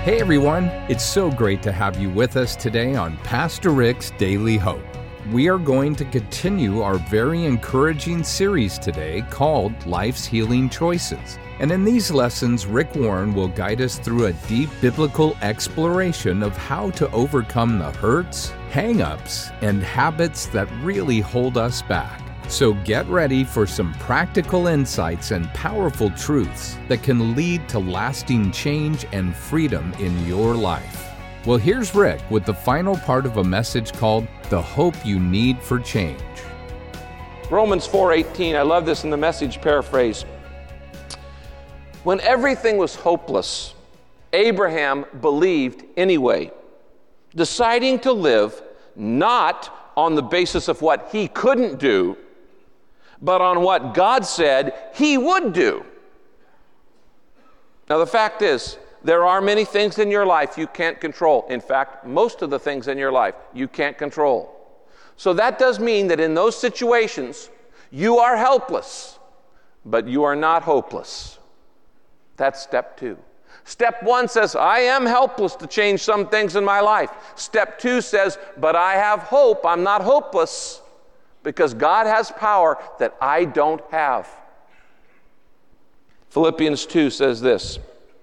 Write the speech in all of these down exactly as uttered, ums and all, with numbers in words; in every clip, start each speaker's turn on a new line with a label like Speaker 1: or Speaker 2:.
Speaker 1: Hey everyone, it's so great to have you with us today on Pastor Rick's Daily Hope. We are going to continue our very encouraging series today called Life's Healing Choices. And in these lessons, Rick Warren will guide us through a deep biblical exploration of how to overcome the hurts, hang-ups, and habits that really hold us back. So get ready for some practical insights and powerful truths that can lead to lasting change and freedom in your life. Well, here's Rick with the final part of a message called The Hope You Need for Change.
Speaker 2: Romans four eighteen, I love this in the Message paraphrase. When everything was hopeless, Abraham believed anyway, deciding to live not on the basis of what he couldn't do, but on what God said he would do. Now, the fact is, there are many things in your life you can't control. In fact, most of the things in your life you can't control. So that does mean that in those situations, you are helpless, but you are not hopeless. That's step two. Step one says, I am helpless to change some things in my life. Step two says, but I have hope. I'm not hopeless, because God has power that I don't have. Philippians two says this,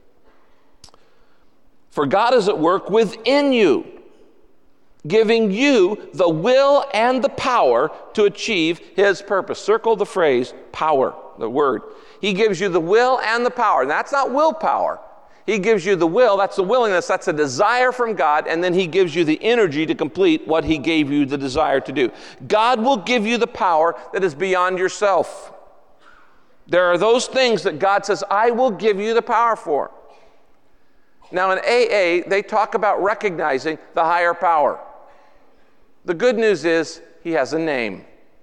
Speaker 2: for God is at work within you, giving you the will and the power to achieve His purpose. Circle the phrase, power, the word. He gives you the will and the power. And that's not willpower. He gives you the will, that's the willingness, that's a desire from God, and then He gives you the energy to complete what He gave you the desire to do. God will give you the power that is beyond yourself. There are those things that God says, I will give you the power for. Now in A A, they talk about recognizing the higher power. The good news is, He has a name.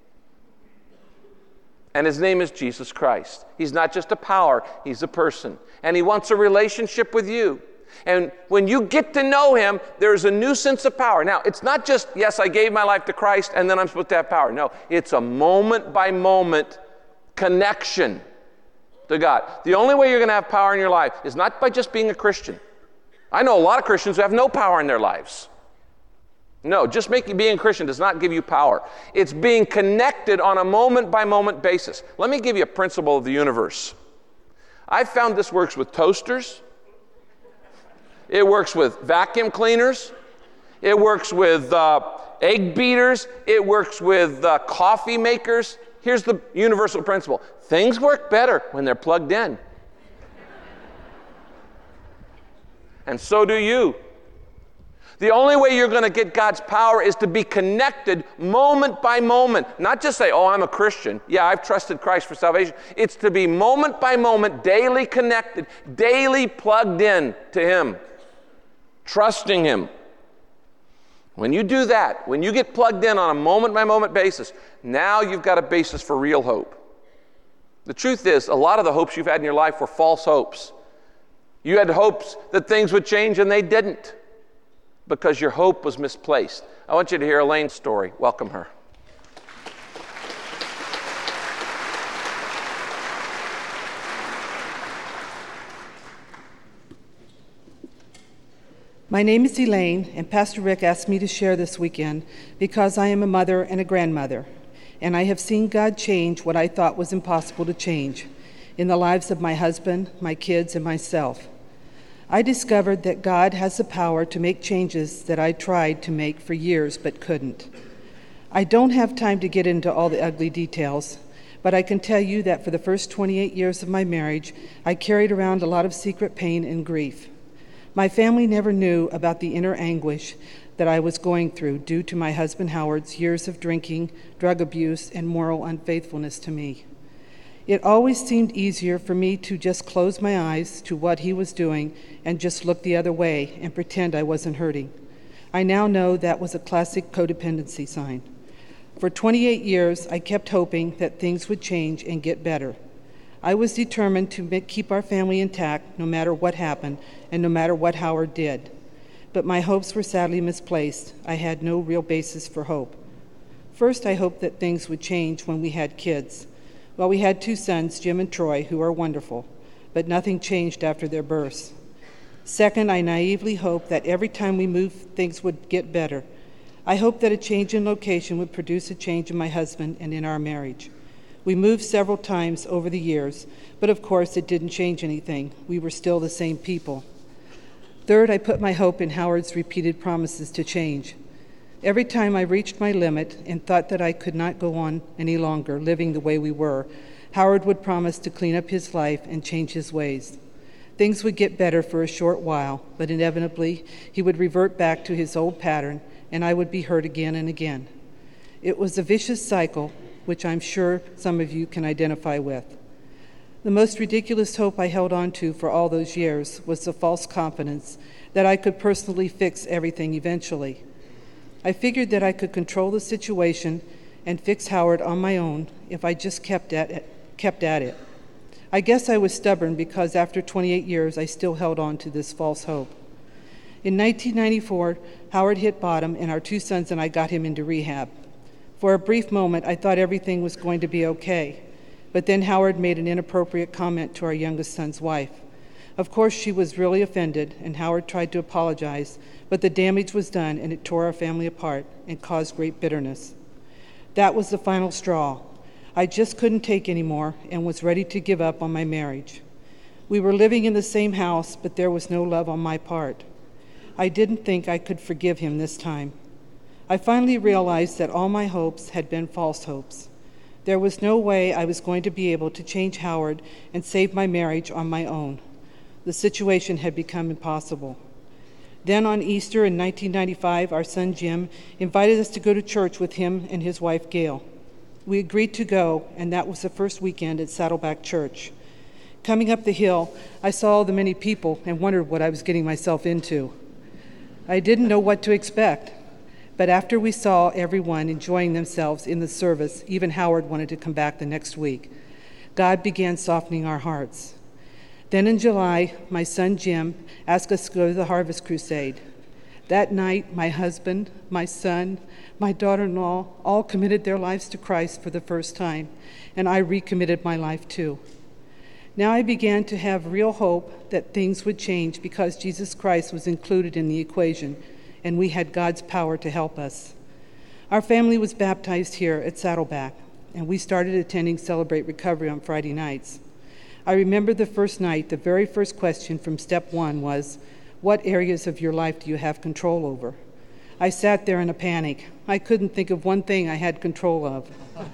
Speaker 2: And His name is Jesus Christ. He's not just a power, He's a person. And He wants a relationship with you. And when you get to know Him, there's a new sense of power. Now, it's not just, yes, I gave my life to Christ and then I'm supposed to have power. No, it's a moment-by-moment connection to God. The only way you're going to have power in your life is not by just being a Christian. I know a lot of Christians who have no power in their lives. No, just making being a Christian does not give you power. It's being connected on a moment-by-moment basis. Let me give you a principle of the universe. I've found this works with toasters. It works with vacuum cleaners. It works with uh, egg beaters. It works with uh, coffee makers. Here's the universal principle. Things work better when they're plugged in. And so do you. The only way you're going to get God's power is to be connected moment by moment. Not just say, oh, I'm a Christian. Yeah, I've trusted Christ for salvation. It's to be moment by moment, daily connected, daily plugged in to Him, trusting Him. When you do that, when you get plugged in on a moment by moment basis, now you've got a basis for real hope. The truth is, a lot of the hopes you've had in your life were false hopes. You had hopes that things would change and they didn't, because your hope was misplaced. I want you to hear Elaine's story. Welcome her.
Speaker 3: My name is Elaine, and Pastor Rick asked me to share this weekend because I am a mother and a grandmother, and I have seen God change what I thought was impossible to change in the lives of my husband, my kids, and myself. I discovered that God has the power to make changes that I tried to make for years but couldn't. I don't have time to get into all the ugly details, but I can tell you that for the first twenty-eight years of my marriage, I carried around a lot of secret pain and grief. My family never knew about the inner anguish that I was going through due to my husband Howard's years of drinking, drug abuse, and moral unfaithfulness to me. It always seemed easier for me to just close my eyes to what he was doing and just look the other way and pretend I wasn't hurting. I now know that was a classic codependency sign. For twenty-eight years, I kept hoping that things would change and get better. I was determined to make, keep our family intact no matter what happened and no matter what Howard did. But my hopes were sadly misplaced. I had no real basis for hope. First, I hoped that things would change when we had kids. Well, we had two sons, Jim and Troy, who are wonderful, but nothing changed after their births. Second, I naively hoped that every time we moved, things would get better. I hoped that a change in location would produce a change in my husband and in our marriage. We moved several times over the years, but of course it didn't change anything. We were still the same people. Third, I put my hope in Howard's repeated promises to change. Every time I reached my limit and thought that I could not go on any longer living the way we were, Howard would promise to clean up his life and change his ways. Things would get better for a short while, but inevitably he would revert back to his old pattern, and I would be hurt again and again. It was a vicious cycle, which I'm sure some of you can identify with. The most ridiculous hope I held on to for all those years was the false confidence that I could personally fix everything eventually. I figured that I could control the situation and fix Howard on my own if I just kept at it. kept at it. I guess I was stubborn because after twenty-eight years, I still held on to this false hope. In nineteen ninety-four, Howard hit bottom, and our two sons and I got him into rehab. For a brief moment, I thought everything was going to be okay, but then Howard made an inappropriate comment to our youngest son's wife. Of course, she was really offended, and Howard tried to apologize, but the damage was done, and it tore our family apart and caused great bitterness. That was the final straw. I just couldn't take anymore and was ready to give up on my marriage. We were living in the same house, but there was no love on my part. I didn't think I could forgive him this time. I finally realized that all my hopes had been false hopes. There was no way I was going to be able to change Howard and save my marriage on my own. The situation had become impossible. Then on Easter in nineteen ninety-five, our son Jim invited us to go to church with him and his wife Gail. We agreed to go, and that was the first weekend at Saddleback Church. Coming up the hill, I saw all the many people and wondered what I was getting myself into. I didn't know what to expect, but after we saw everyone enjoying themselves in the service, even Howard wanted to come back the next week. God began softening our hearts. Then in July, my son Jim asked us to go to the Harvest Crusade. That night, my husband, my son, my daughter-in-law all committed their lives to Christ for the first time, and I recommitted my life too. Now I began to have real hope that things would change because Jesus Christ was included in the equation, and we had God's power to help us. Our family was baptized here at Saddleback, and we started attending Celebrate Recovery on Friday nights. I remember the first night, the very first question from step one was, "What areas of your life do you have control over?" I sat there in a panic. I couldn't think of one thing I had control of.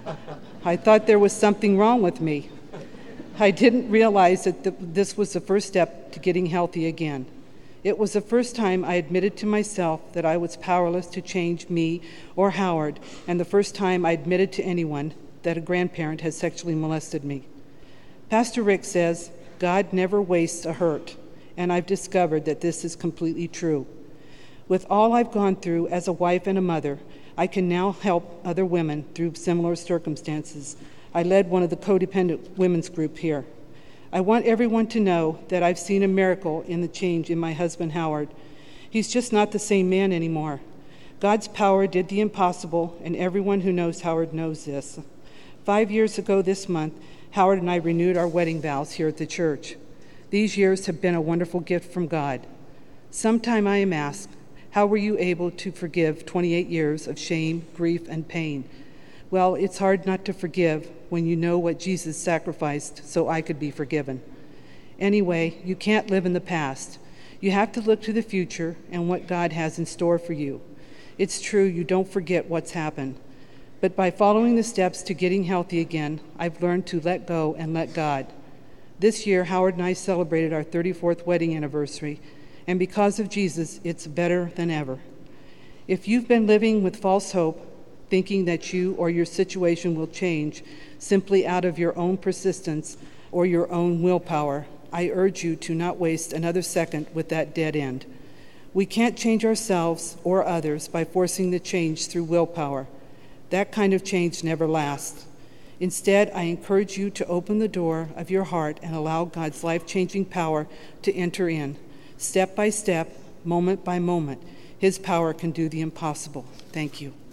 Speaker 3: I thought there was something wrong with me. I didn't realize that the, this was the first step to getting healthy again. It was the first time I admitted to myself that I was powerless to change me or Howard, and the first time I admitted to anyone that a grandparent had sexually molested me. Pastor Rick says, God never wastes a hurt, and I've discovered that this is completely true. With all I've gone through as a wife and a mother, I can now help other women through similar circumstances. I led one of the codependent women's group here. I want everyone to know that I've seen a miracle in the change in my husband, Howard. He's just not the same man anymore. God's power did the impossible, and everyone who knows Howard knows this. Five years ago this month, Howard and I renewed our wedding vows here at the church. These years have been a wonderful gift from God. Sometime I am asked, how were you able to forgive twenty-eight years of shame, grief, and pain? Well, it's hard not to forgive when you know what Jesus sacrificed so I could be forgiven. Anyway, you can't live in the past. You have to look to the future and what God has in store for you. It's true, you don't forget what's happened. But by following the steps to getting healthy again, I've learned to let go and let God. This year, Howard and I celebrated our thirty-fourth wedding anniversary, and because of Jesus, it's better than ever. If you've been living with false hope, thinking that you or your situation will change simply out of your own persistence or your own willpower, I urge you to not waste another second with that dead end. We can't change ourselves or others by forcing the change through willpower. That kind of change never lasts. Instead, I encourage you to open the door of your heart and allow God's life-changing power to enter in. Step by step, moment by moment, His power can do the impossible. Thank you.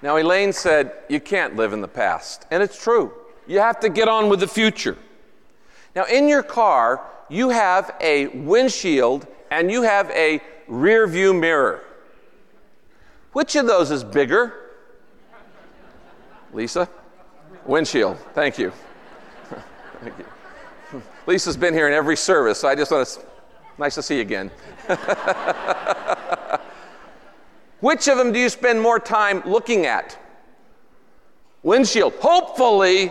Speaker 2: Now, Elaine said, you can't live in the past. And it's true. You have to get on with the future. Now, in your car, you have a windshield and you have a rear view mirror. Which of those is bigger? Lisa? Windshield. Thank you. Thank you. Lisa's been here in every service, so I just want to, nice to see you again. Which of them do you spend more time looking at? Windshield. Hopefully.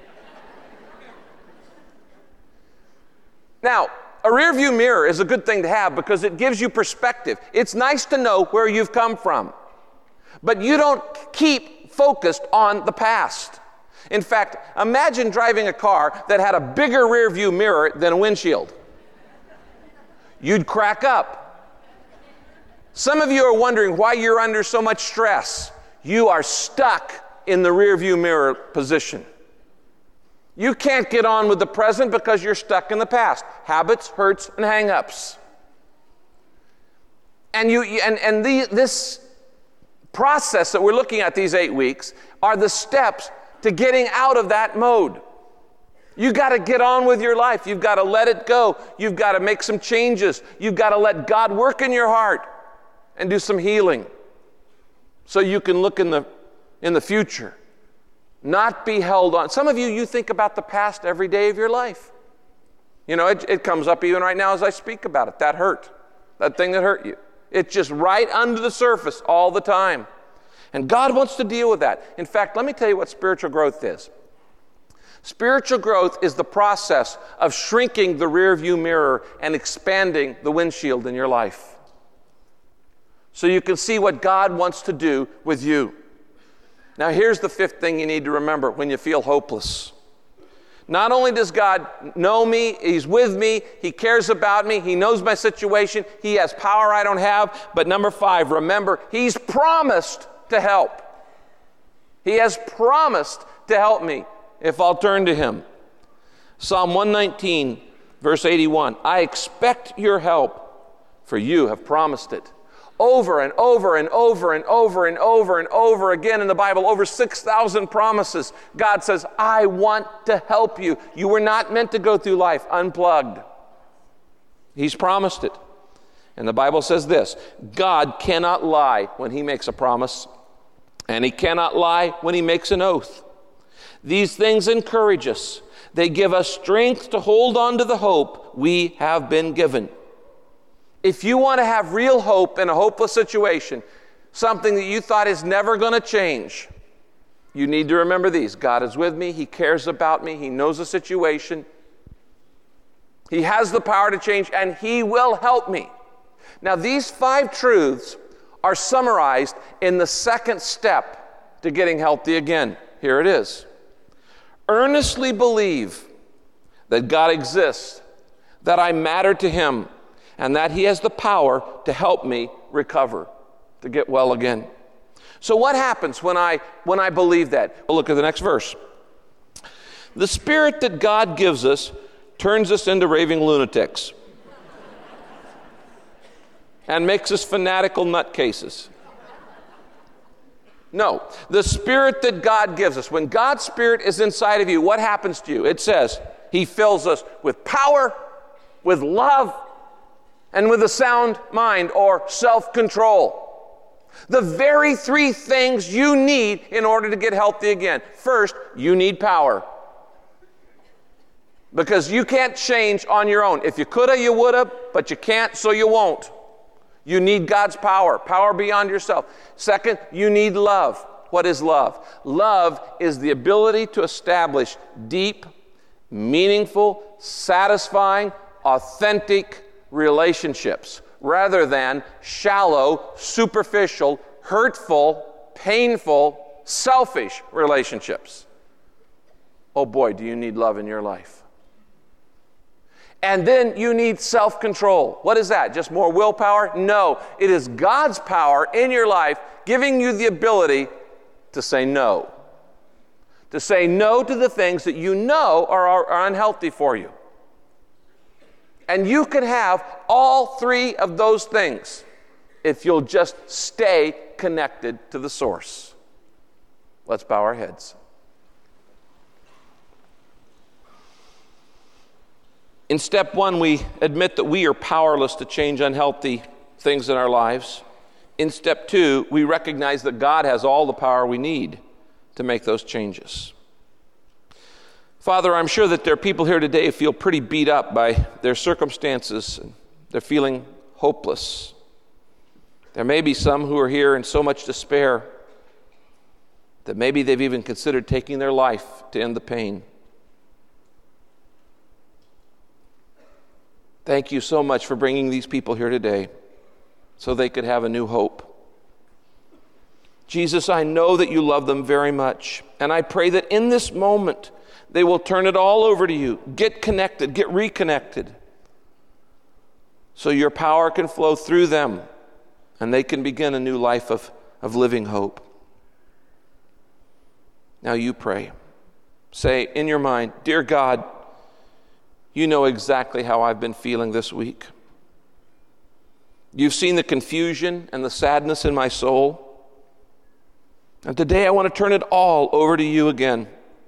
Speaker 2: Now, a rear view mirror is a good thing to have because it gives you perspective. It's nice to know where you've come from. But you don't keep focused on the past. In fact, imagine driving a car that had a bigger rear view mirror than a windshield. You'd crack up. Some of you are wondering why you're under so much stress. You are stuck in the rear view mirror position. You can't get on with the present because you're stuck in the past. Habits, hurts, and hang-ups. And, you, and, and the, this process that we're looking at these eight weeks are the steps to getting out of that mode. You've got to get on with your life. You've got to let it go. You've got to make some changes. You've got to let God work in your heart and do some healing so you can look in the, in the future. Not be held on. Some of you, you think about the past every day of your life. You know, it, it comes up even right now as I speak about it. That hurt. That thing that hurt you. It's just right under the surface all the time. And God wants to deal with that. In fact, let me tell you what spiritual growth is. Spiritual growth is the process of shrinking the rear view mirror and expanding the windshield in your life. So you can see what God wants to do with you. Now, here's the fifth thing you need to remember when you feel hopeless. Not only does God know me, He's with me, He cares about me, He knows my situation, He has power I don't have, but number five, remember, He's promised to help. He has promised to help me if I'll turn to Him. Psalm one nineteen, verse eighty-one, I expect your help, for you have promised it. Over and over and over and over and over and over again in the Bible, over six thousand promises. God says, I want to help you. You were not meant to go through life unplugged. He's promised it. And the Bible says this, God cannot lie when He makes a promise, and He cannot lie when He makes an oath. These things encourage us. They give us strength to hold on to the hope we have been given. If you want to have real hope in a hopeless situation, something that you thought is never going to change, you need to remember these. God is with me. He cares about me. He knows the situation. He has the power to change, and He will help me. Now, these five truths are summarized in the second step to getting healthy again. Here it is. Earnestly believe that God exists, that I matter to Him, and that He has the power to help me recover, to get well again. So what happens when I when I believe that? Well, look at the next verse. The Spirit that God gives us turns us into raving lunatics and makes us fanatical nutcases. No, the Spirit that God gives us, when God's Spirit is inside of you, what happens to you? It says He fills us with power, with love, and with a sound mind or self-control. The very three things you need in order to get healthy again. First, you need power. Because you can't change on your own. If you coulda, you woulda, but you can't, so you won't. You need God's power, power beyond yourself. Second, you need love. What is love? Love is the ability to establish deep, meaningful, satisfying, authentic relationships rather than shallow, superficial, hurtful, painful, selfish relationships. Oh boy, do you need love in your life. And then you need self-control. What is that? Just more willpower? No. It is God's power in your life giving you the ability to say no. To say no to the things that you know are, are, are unhealthy for you. And you can have all three of those things if you'll just stay connected to the source. Let's bow our heads. In step one, we admit that we are powerless to change unhealthy things in our lives. In step two, we recognize that God has all the power we need to make those changes. Father, I'm sure that there are people here today who feel pretty beat up by their circumstances. They're feeling hopeless. There may be some who are here in so much despair that maybe they've even considered taking their life to end the pain. Thank you so much for bringing these people here today so they could have a new hope. Jesus, I know that you love them very much, and I pray that in this moment they will turn it all over to you, get connected, get reconnected, so your power can flow through them and they can begin a new life of, of living hope. Now you pray. Say in your mind, dear God, you know exactly how I've been feeling this week. You've seen the confusion and the sadness in my soul. And today I want to turn it all over to you again.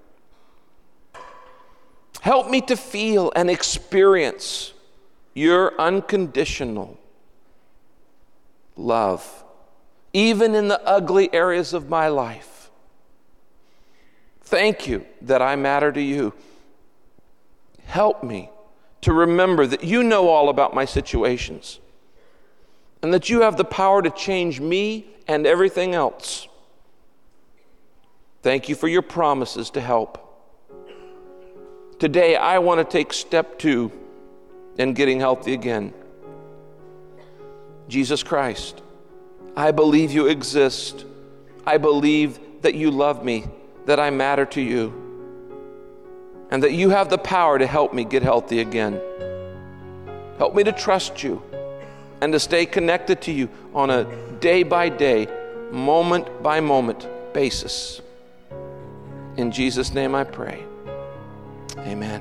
Speaker 2: Help me to feel and experience your unconditional love, even in the ugly areas of my life. Thank you that I matter to you. Help me to remember that you know all about my situations and that you have the power to change me and everything else. Thank you for your promises to help. Today, I want to take step two in getting healthy again. Jesus Christ, I believe you exist. I believe that you love me, that I matter to you, and that you have the power to help me get healthy again. Help me to trust you and to stay connected to you on a day-by-day, moment-by-moment basis. In Jesus' name I pray. Amen.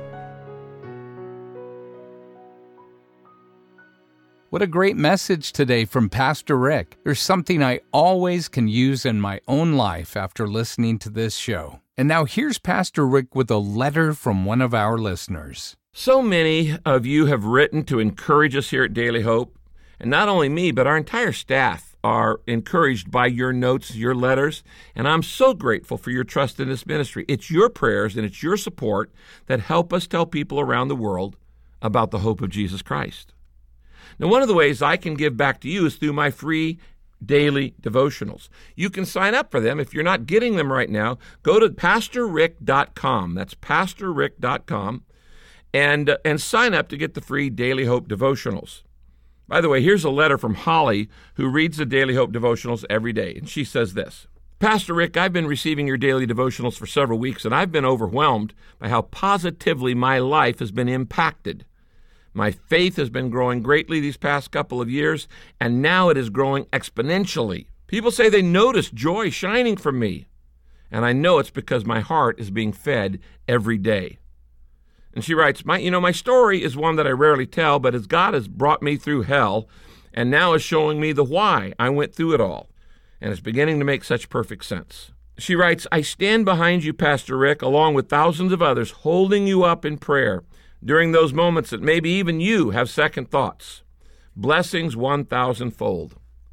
Speaker 1: What a great message today from Pastor Rick. There's something I always can use in my own life after listening to this show. And now here's Pastor Rick with a letter from one of our listeners.
Speaker 4: So many of you have written to encourage us here at Daily Hope. And not only me, but our entire staff are encouraged by your notes, your letters. And I'm so grateful for your trust in this ministry. It's your prayers and it's your support that help us tell people around the world about the hope of Jesus Christ. Now, one of the ways I can give back to you is through my free daily devotionals. You can sign up for them. If you're not getting them right now, go to pastor rick dot com. That's pastor rick dot com and, uh, and sign up to get the free Daily Hope devotionals. By the way, here's a letter from Holly, who reads the Daily Hope devotionals every day, and she says this. Pastor Rick, I've been receiving your daily devotionals for several weeks, and I've been overwhelmed by how positively my life has been impacted. My faith has been growing greatly these past couple of years, and now it is growing exponentially. People say they notice joy shining from me, and I know it's because my heart is being fed every day. And she writes, my, you know, my story is one that I rarely tell, but as God has brought me through hell and now is showing me the why I went through it all, and it's beginning to make such perfect sense. She writes, I stand behind you, Pastor Rick, along with thousands of others, holding you up in prayer during those moments that maybe even you have second thoughts. Blessings one thousand-fold.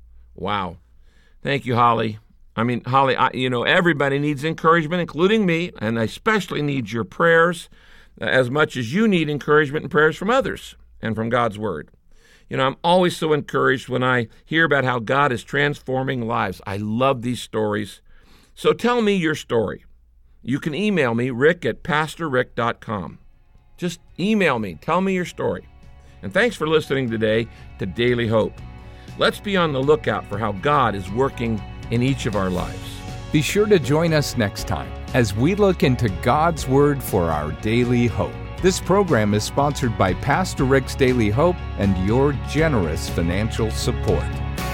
Speaker 4: Wow. Thank you, Holly. I mean, Holly, I, you know, everybody needs encouragement, including me, and I especially need your prayers as much as you need encouragement and prayers from others and from God's Word. You know, I'm always so encouraged when I hear about how God is transforming lives. I love these stories. So tell me your story. You can email me, rick at pastor rick dot com. Just email me. Tell me your story. And thanks for listening today to Daily Hope. Let's be on the lookout for how God is working in each of our lives.
Speaker 1: Be sure to join us next time as we look into God's Word for our daily hope. This program is sponsored by Pastor Rick's Daily Hope and your generous financial support.